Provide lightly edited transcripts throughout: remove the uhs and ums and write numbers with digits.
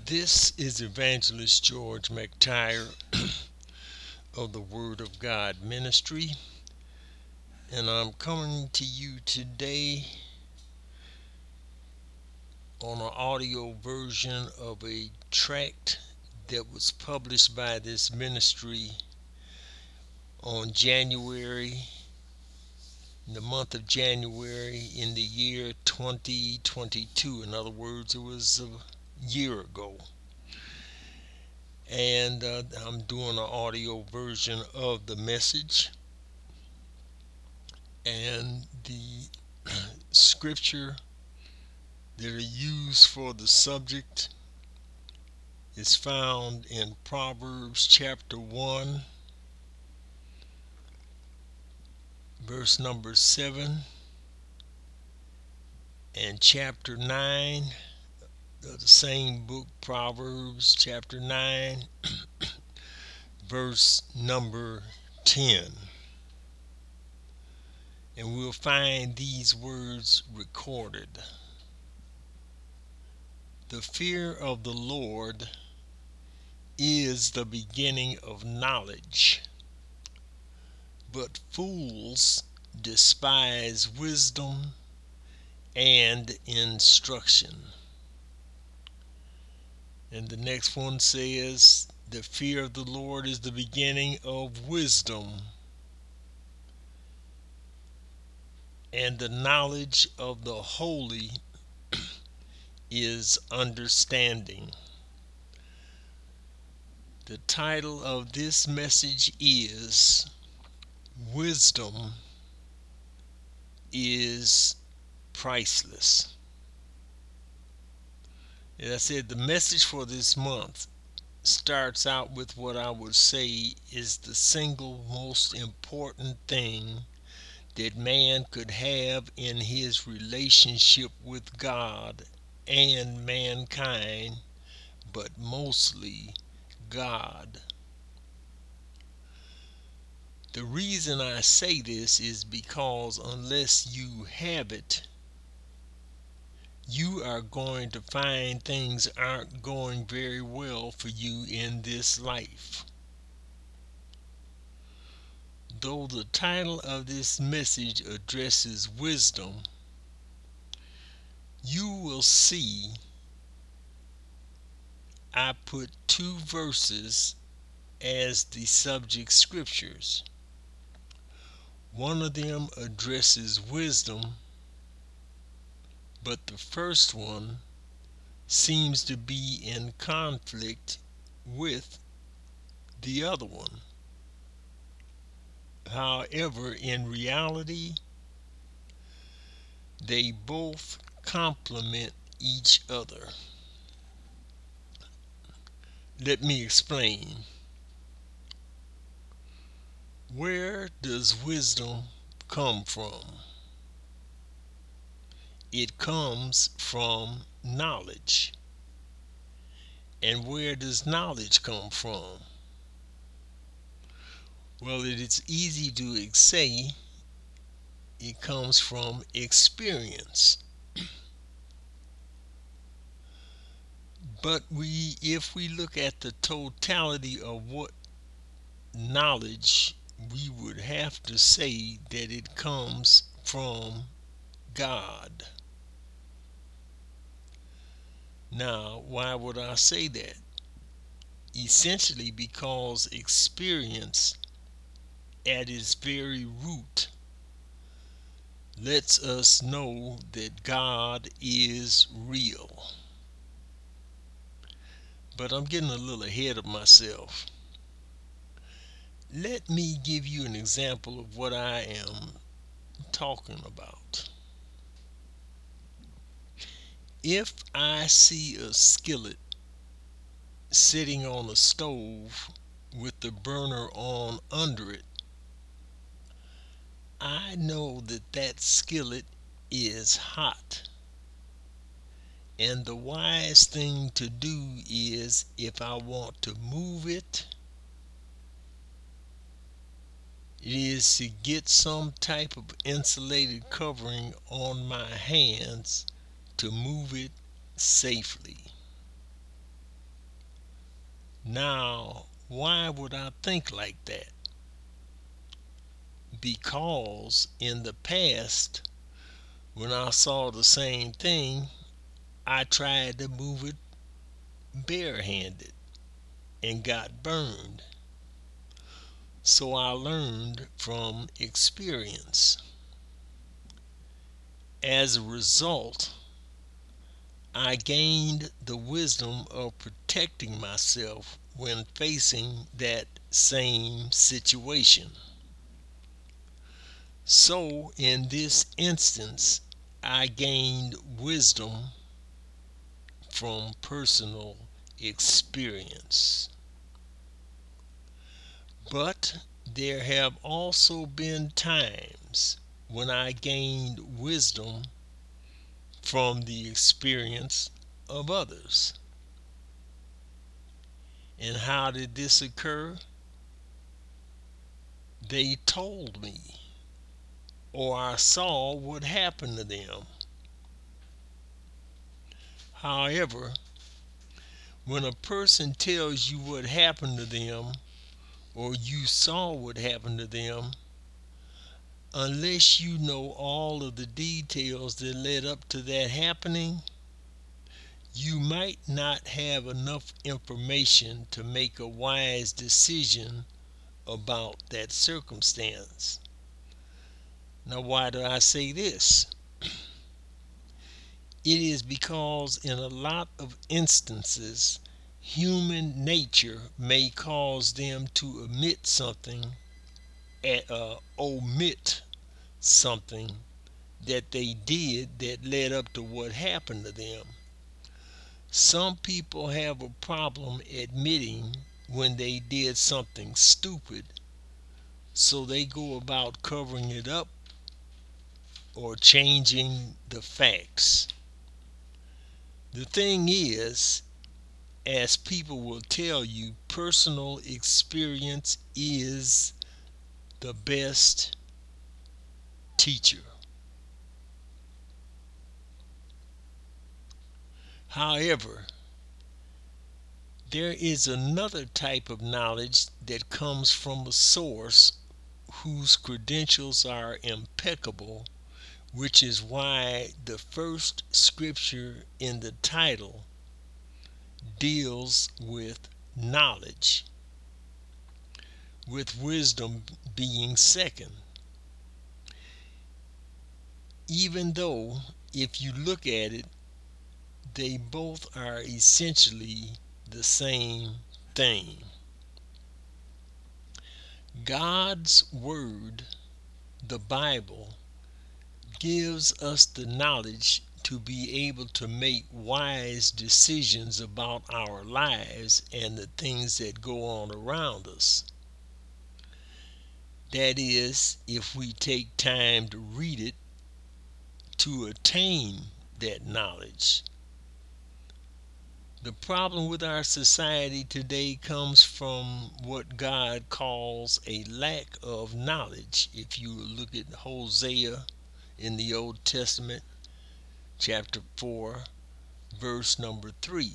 This is Evangelist George McTire of the Word of God Ministry, and I'm coming to you today on an audio version of a tract that was published by this ministry on the month of January in the year 2022. In other words, it was a year ago. And I'm doing an audio version of the message. And the scripture that are used for the subject is found in Proverbs chapter 1, verse number 7, and chapter 9 of the same book, Proverbs chapter 9, verse number 10. And we'll find these words recorded. The fear of the Lord is the beginning of knowledge, but fools despise wisdom and instruction. And the next one says, the fear of the Lord is the beginning of wisdom, and the knowledge of the holy is understanding. The title of this message is Wisdom is Priceless. As I said, the message for this month starts out with what I would say is the single most important thing that man could have in his relationship with God and mankind, but mostly God. The reason I say this is because unless you have it, you are going to find things aren't going very well for you in this life. Though the title of this message addresses wisdom, you will see I put two verses as the subject scriptures. One of them addresses wisdom, but the first one seems to be in conflict with the other one. However, in reality, they both complement each other. Let me explain. Where does wisdom come from? It comes from knowledge. And where does knowledge come from? Well, it is easy to say it comes from experience. But if we look at the totality of what knowledge, we would have to say that it comes from God. Now, why would I say that? Essentially because experience at its very root lets us know that God is real. But I'm getting a little ahead of myself. Let me give you an example of what I am talking about. If I see a skillet sitting on a stove with the burner on under it, I know that that skillet is hot. And the wise thing to do is, if I want to move it, is to get some type of insulated covering on my hands to move it safely. Now, why would I think like that? Because in the past, when I saw the same thing, I tried to move it barehanded and got burned. So I learned from experience. As a result, I gained the wisdom of protecting myself when facing that same situation. So, in this instance, I gained wisdom from personal experience. But there have also been times when I gained wisdom from the experience of others. And how did this occur? They told me, or I saw what happened to them. However, when a person tells you what happened to them, or you saw what happened to them, unless you know all of the details that led up to that happening, you might not have enough information to make a wise decision about that circumstance. Now, why do I say this? It is because in a lot of instances, human nature may cause them to omit something that they did that led up to what happened to them. Some people have a problem admitting when they did something stupid, so they go about covering it up or changing the facts. The thing is, as people will tell you, personal experience is the best teacher. However, there is another type of knowledge that comes from a source whose credentials are impeccable, which is why the first scripture in the title deals with knowledge, with wisdom being second. Even though, if you look at it, they both are essentially the same thing. God's Word, the Bible, gives us the knowledge to be able to make wise decisions about our lives and the things that go on around us. That is, if we take time to read it to attain that knowledge. The problem with our society today comes from what God calls a lack of knowledge. If you look at Hosea in the Old Testament, chapter 4, verse number 3,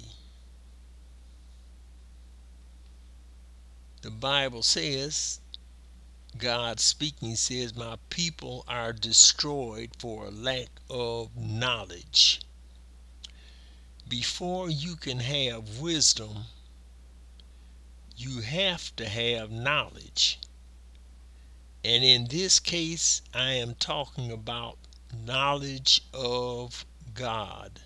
the Bible says, God speaking says, "My people are destroyed for a lack of knowledge." Before you can have wisdom, you have to have knowledge. And in this case, I am talking about knowledge of God.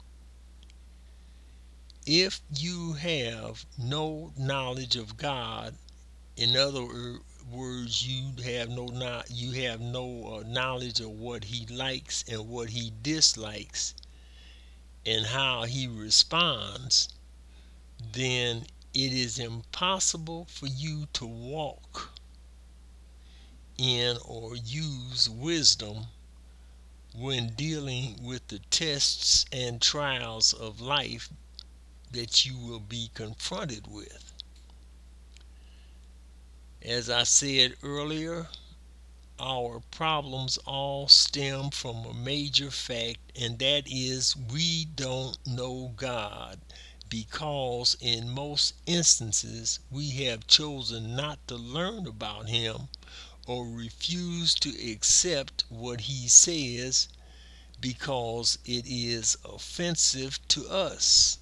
If you have no knowledge of God, in other words, you have no knowledge of what He likes and what He dislikes, and how He responds, then it is impossible for you to walk in or use wisdom when dealing with the tests and trials of life that you will be confronted with. As I said earlier, our problems all stem from a major fact, and that is we don't know God because in most instances we have chosen not to learn about him or refuse to accept what he says because it is offensive to us.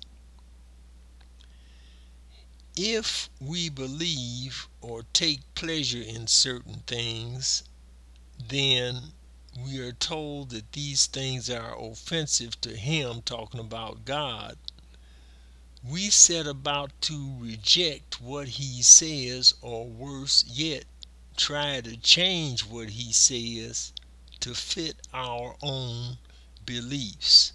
If we believe or take pleasure in certain things, then we are told that these things are offensive to him, talking about God. We set about to reject what he says, or worse yet, try to change what he says to fit our own beliefs.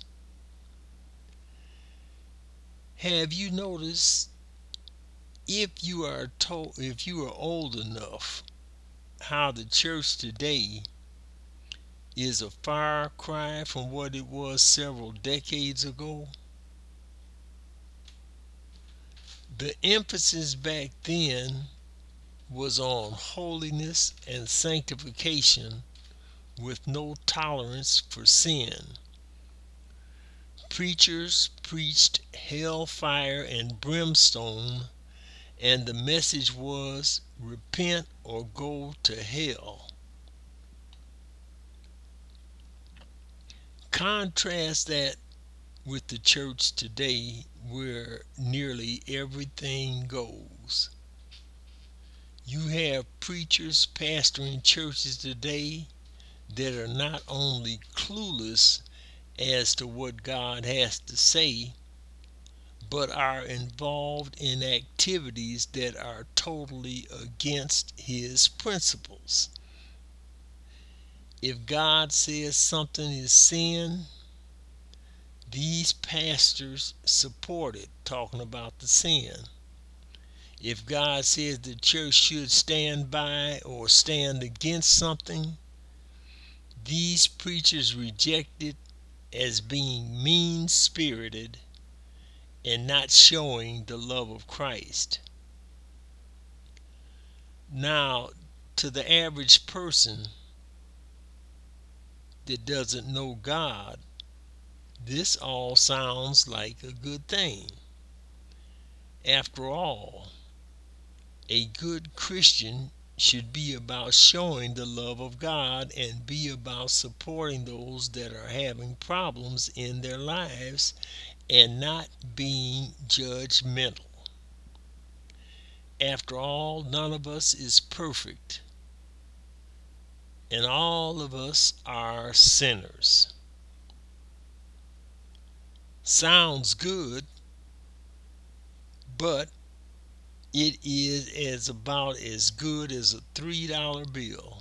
Have you noticed, if you are old enough, how the church today is a far cry from what it was several decades ago? The emphasis back then was on holiness and sanctification with no tolerance for sin. Preachers preached hellfire and brimstone, and the message was repent or go to hell. Contrast that with the church today, where nearly everything goes. You have preachers pastoring churches today that are not only clueless as to what God has to say, but are involved in activities that are totally against his principles. If God says something is sin, these pastors support it, talking about the sin. If God says the church should stand by or stand against something, these preachers reject it as being mean-spirited and not showing the love of Christ. Now, to the average person that doesn't know God, this all sounds like a good thing. After all, a good Christian should be about showing the love of God and be about supporting those that are having problems in their lives and not being judgmental. After all, none of us is perfect, and all of us are sinners. Sounds good, but it is about as good as a $3 bill.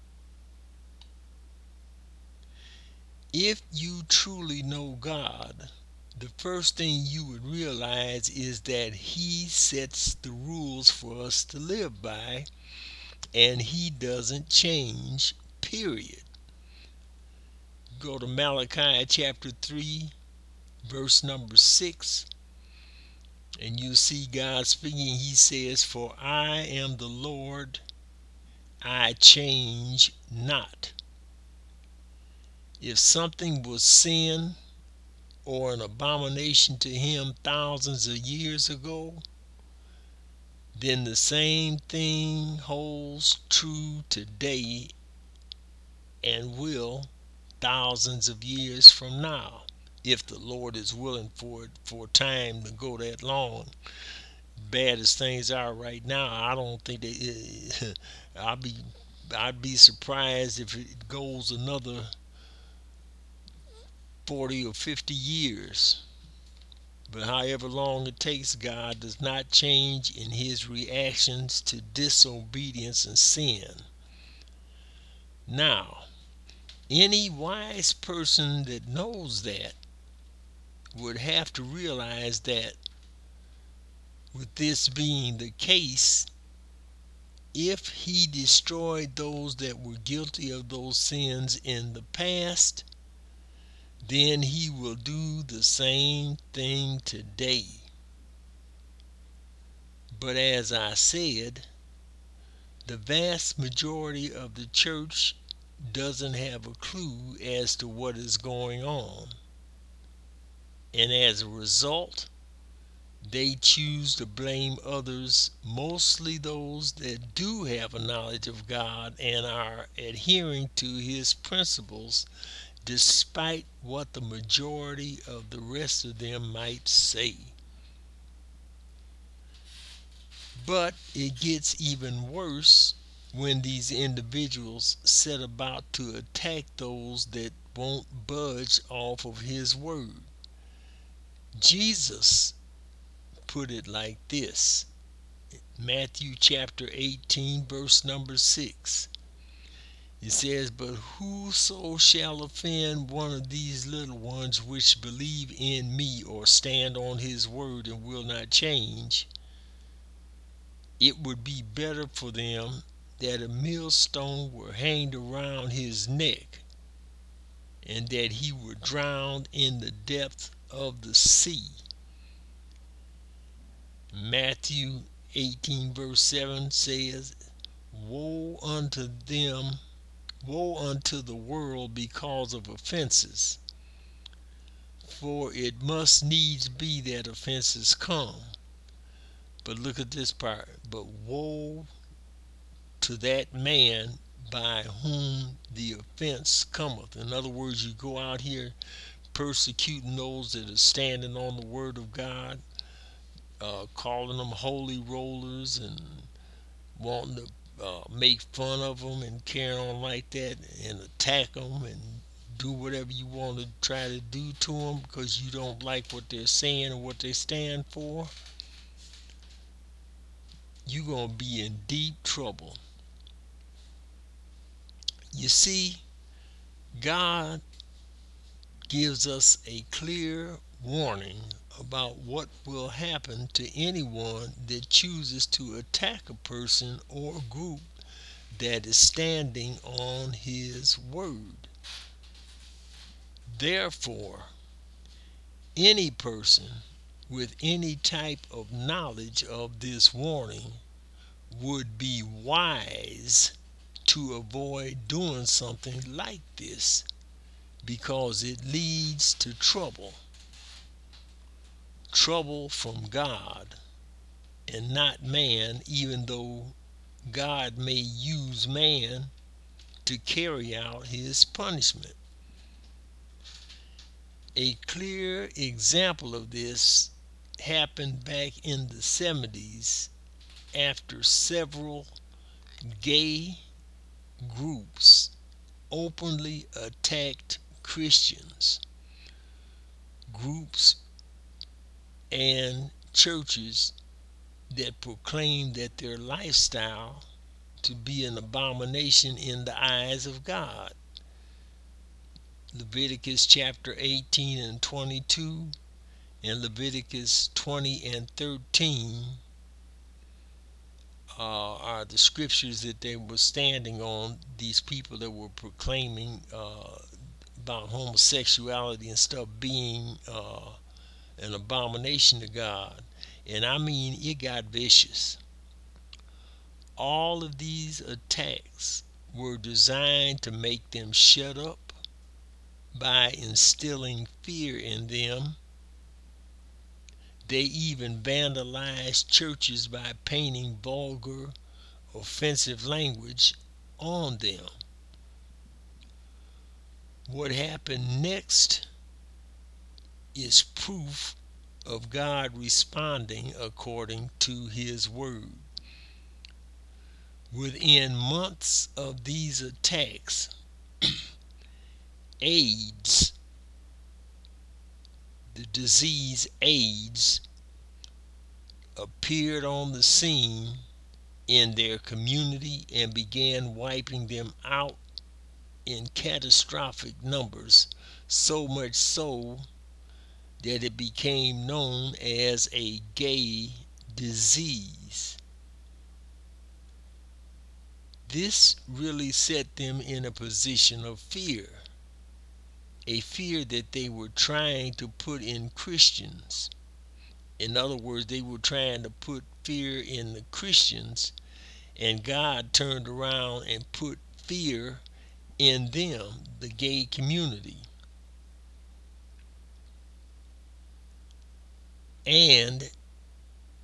If you truly know God, the first thing you would realize is that he sets the rules for us to live by, and he doesn't change, period. Go to Malachi chapter 3, verse number 6, and you see God speaking. He says, "For I am the Lord, I change not." If something was sin or an abomination to him thousands of years ago, then the same thing holds true today and will thousands of years from now, if the Lord is willing for time to go that long. Bad as things are right now, I don't think that I'd be surprised if it goes another 40 or 50 years. But however long it takes, God does not change in his reactions to disobedience and sin. Now, any wise person that knows that would have to realize that, with this being the case, if he destroyed those that were guilty of those sins in the past, then he will do the same thing today. But as I said, the vast majority of the church doesn't have a clue as to what is going on. And as a result, They choose to blame others, mostly those that do have a knowledge of God and are adhering to His principles, despite what the majority of the rest of them might say. But it gets even worse when these individuals set about to attack those that won't budge off of His word. Jesus put it like this: Matthew chapter 18, verse number 6. It says, "But whoso shall offend one of these little ones which believe in me, or stand on His word and will not change, it would be better for them that a millstone were hanged around his neck, and that he were drowned in the depth of the sea." Matthew 18, verse 7 says, "Woe unto them, woe unto the world because of offenses, for it must needs be that offenses come." But look at this part: "But woe to that man by whom the offense cometh." In other words, you go out here persecuting those that are standing on the word of God, calling them holy rollers and wanting to make fun of them and carry on like that and attack them and do whatever you want to try to do to them because you don't like what they're saying or what they stand for. You're going to be in deep trouble. You see, God gives us a clear warning about what will happen to anyone that chooses to attack a person or group that is standing on His word. Therefore, any person with any type of knowledge of this warning would be wise to avoid doing something like this, because it leads to trouble from God and not man, even though God may use man to carry out His punishment. A clear example of this happened back in the 70s after several gay groups openly attacked Christians. Groups and churches that proclaim that their lifestyle to be an abomination in the eyes of God. Leviticus chapter 18 and 22 and Leviticus 20 and 13 are the scriptures that they were standing on, these people that were proclaiming about homosexuality and stuff being an abomination to God. And I mean, it got vicious. All of these attacks were designed to make them shut up by instilling fear in them. They even vandalized churches by painting vulgar, offensive language on them. What happened next is proof of God responding according to His word. Within months of these attacks, AIDS, the disease AIDS, appeared on the scene in their community and began wiping them out in catastrophic numbers, so much so that it became known as a gay disease. This really set them in a position of fear, a fear that they were trying to put in Christians. In other words, they were trying to put fear in the Christians, and God turned around and put fear in them, the gay community. And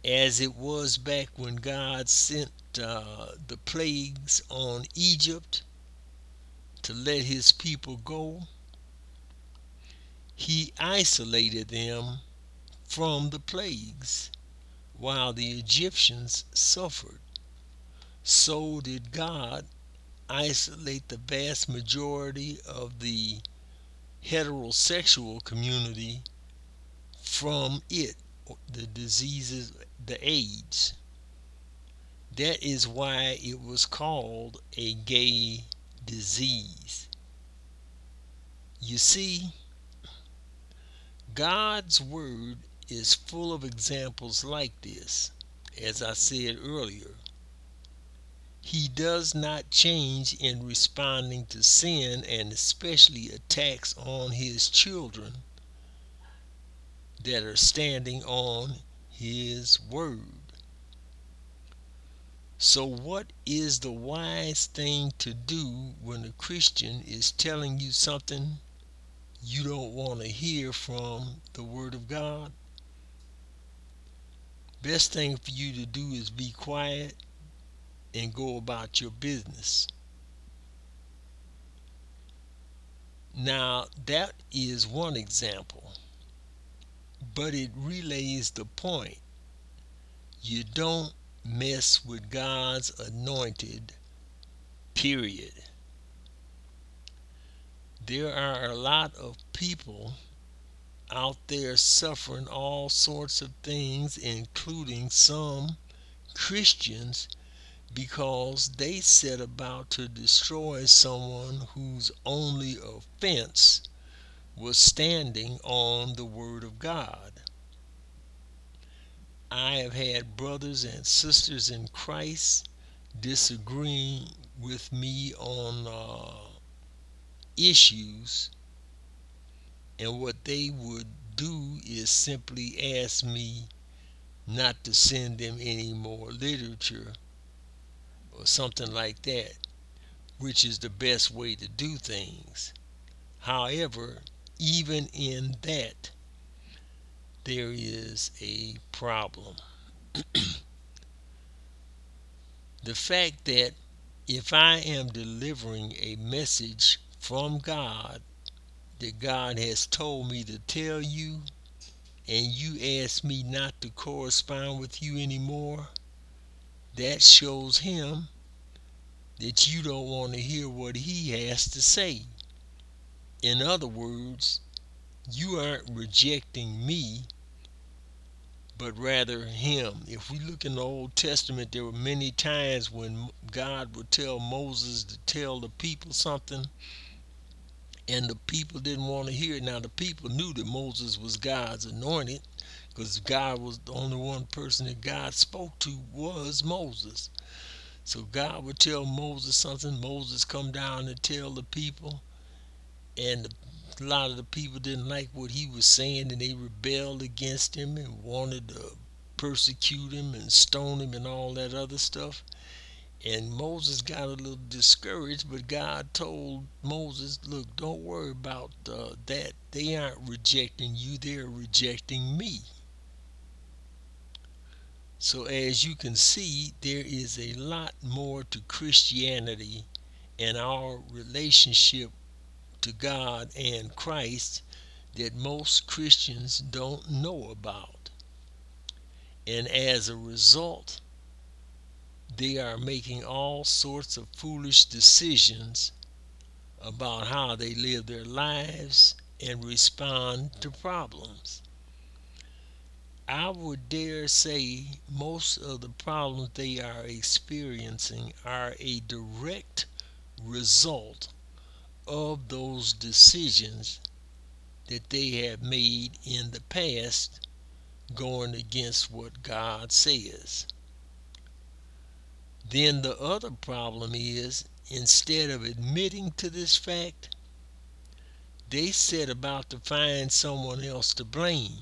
as it was back when God sent the plagues on Egypt to let his people go. He isolated them from the plagues while the Egyptians suffered. So did God isolate the vast majority of the heterosexual community from it, the diseases, the AIDS. That is why it was called a gay disease. You see, God's Word is full of examples like this. As I said earlier, He does not change in responding to sin and especially attacks on His children that are standing on His Word. So, what is the wise thing to do when a Christian is telling you something you don't want to hear from the Word of God? Best thing for you to do is be quiet and go about your business. Now, that is one example, but it relays the point. You don't mess with God's anointed, period. There are a lot of people out there suffering all sorts of things, including some Christians, because they set about to destroy someone whose only offense was standing on the Word of God. I have had brothers and sisters in Christ disagreeing with me on issues, and what they would do is simply ask me not to send them any more literature or something like that, which is the best way to do things. However, even in that, there is a problem. The fact that if I am delivering a message from God that God has told me to tell you, and you ask me not to correspond with you anymore, that shows him that you don't want to hear what he has to say. In other words, you aren't rejecting me, but rather him. If we look in the Old Testament, there were many times when God would tell Moses to tell the people something, and the people didn't want to hear it. Now, the people knew that Moses was God's anointed, because God was the only one person that God spoke to was Moses. So God would tell Moses something, Moses come down and tell the people, and a lot of the people didn't like what he was saying, and they rebelled against him and wanted to persecute him and stone him and all that other stuff. And Moses got a little discouraged, but God told Moses, look, don't worry about that. They aren't rejecting you, they're rejecting me. So as you can see, there is a lot more to Christianity and our relationship to God and Christ that most Christians don't know about. And as a result, they are making all sorts of foolish decisions about how they live their lives and respond to problems. I would dare say most of the problems they are experiencing are a direct result of those decisions that they have made in the past going against what God says. Then the other problem is, instead of admitting to this fact, they set about to find someone else to blame.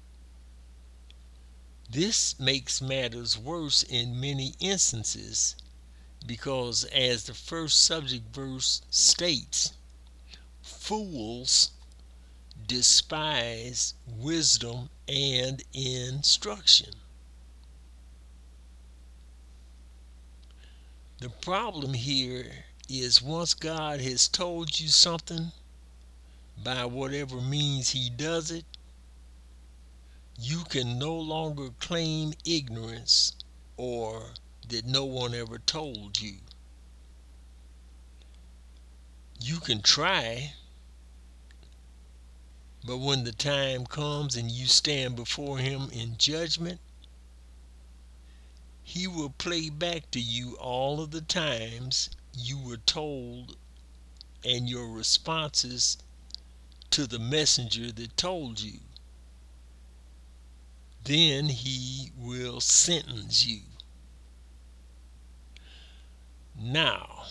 This makes matters worse in many instances because, as the first subject verse states, fools despise wisdom and instruction. The problem here is once God has told you something, by whatever means He does it, you can no longer claim ignorance or that no one ever told you. You can try, but when the time comes and you stand before Him in judgment, He will play back to you all of the times you were told and your responses to the messenger that told you. Then He will sentence you. Now,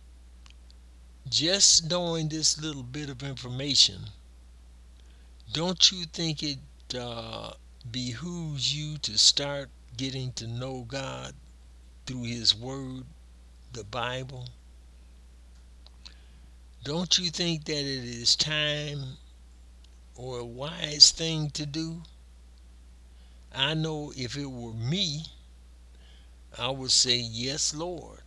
just knowing this little bit of information, don't you think it behooves you to start getting to know God through His Word, the Bible? Don't you think that it is time or a wise thing to do? I know if it were me, I would say, yes, Lord.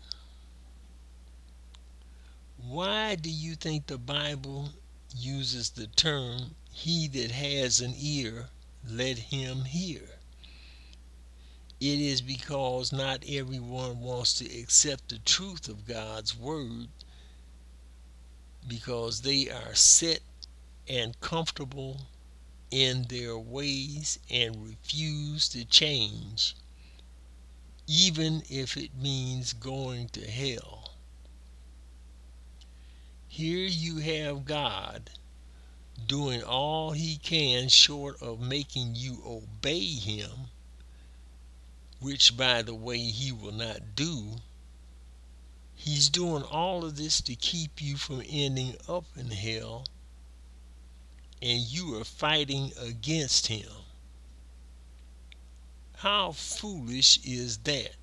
Why do you think the Bible uses the term, he that has an ear, let him hear? It is because not everyone wants to accept the truth of God's Word because they are set and comfortable in their ways and refuse to change, even if it means going to hell. Here you have God doing all He can short of making you obey Him, which, by the way, He will not do. He's doing all of this to keep you from ending up in hell, and you are fighting against Him. How foolish is that?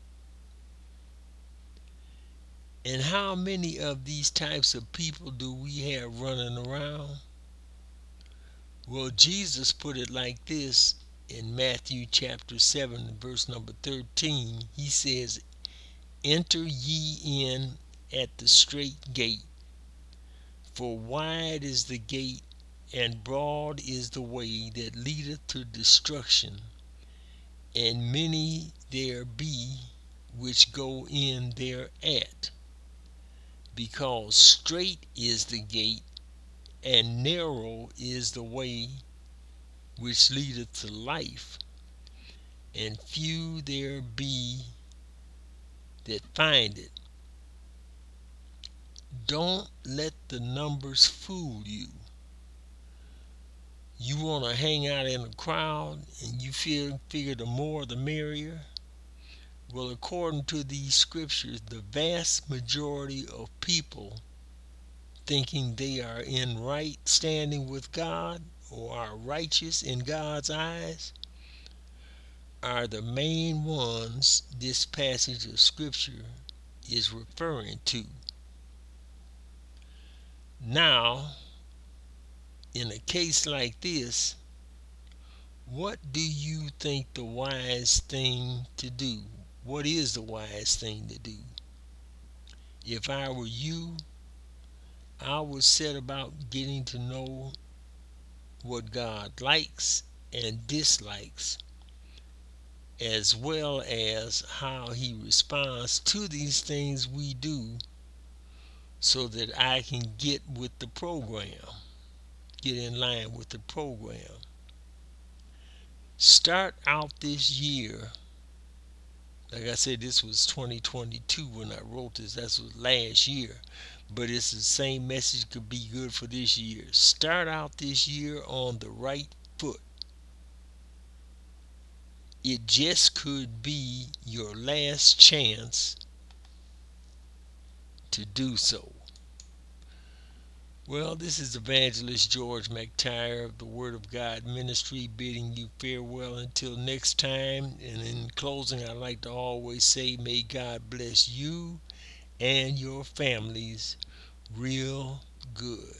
And how many of these types of people do we have running around? Well, Jesus put it like this in Matthew chapter 7, verse number 13. He says, "Enter ye in at the strait gate, for wide is the gate, and broad is the way that leadeth to destruction, and many there be which go in thereat. Because strait is the gate, and narrow is the way which leadeth to life, and few there be that find it." Don't let the numbers fool you. You want to hang out in a crowd and you figure the more the merrier. Well, according to these scriptures, the vast majority of people thinking they are in right standing with God or are righteous in God's eyes are the main ones this passage of scripture is referring to. Now, in a case like this, what do you think the wise thing to do? What is the wise thing to do? If I were you, I would set about getting to know what God likes and dislikes, as well as how He responds to these things we do, so that I can get with the program, get in line with the program. Start out this year. Like I said, this was 2022 when I wrote this. That was last year. But it's the same message could be good for this year. Start out this year on the right foot. It just could be your last chance to do so. Well, this is Evangelist George McTire of the Word of God Ministry bidding you farewell until next time. And in closing, I like to always say, may God bless you and your families real good.